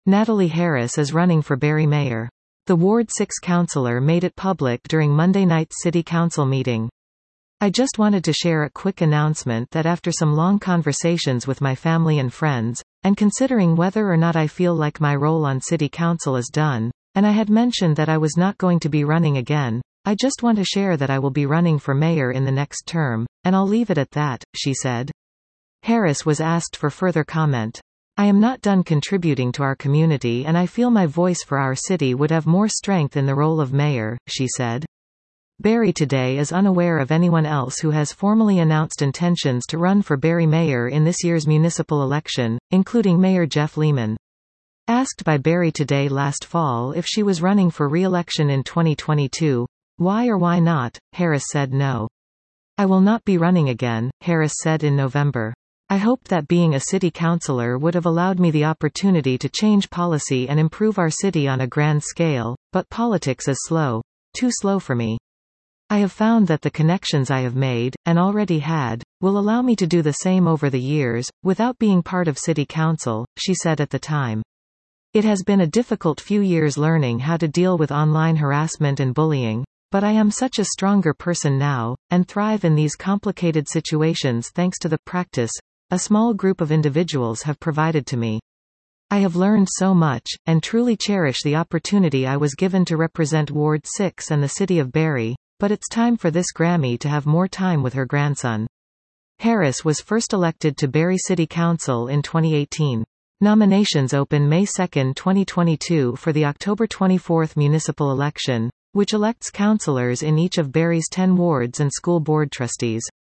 Natalie Harris is running for Barrie mayor. The Ward 6 councillor made it public during Monday night's city council meeting. I just wanted to share a quick announcement that after some long conversations with my family and friends, and considering whether or not I feel like my role on city council is done, and I had mentioned that I was not going to be running again, I just want to share that I will be running for mayor in the next term, and I'll leave it at that, she said. Harris was asked for further comment. I am not done contributing to our community and I feel my voice for our city would have more strength in the role of mayor, she said. Barrie Today is unaware of anyone else who has formally announced intentions to run for Barrie mayor in this year's municipal election, including Mayor Jeff Lehman. Asked by Barrie Today last fall if she was running for re-election in 2022, why or why not, Harris said no. I will not be running again, Harris said in November. I hoped that being a city councillor would have allowed me the opportunity to change policy and improve our city on a grand scale, but politics is slow. Too slow for me. I have found that the connections I have made, and already had, will allow me to do the same over the years, without being part of city council, she said at the time. It has been a difficult few years learning how to deal with online harassment and bullying. But I am such a stronger person now, and thrive in these complicated situations thanks to the practice a small group of individuals have provided to me. I have learned so much, and truly cherish the opportunity I was given to represent Ward 6 and the city of Barrie, but it's time for this Grammy to have more time with her grandson. Harris was first elected to Barrie City Council in 2018. Nominations open May 2, 2022 for the October 24 municipal election, which elects councillors in each of Barrie's 10 wards and school board trustees.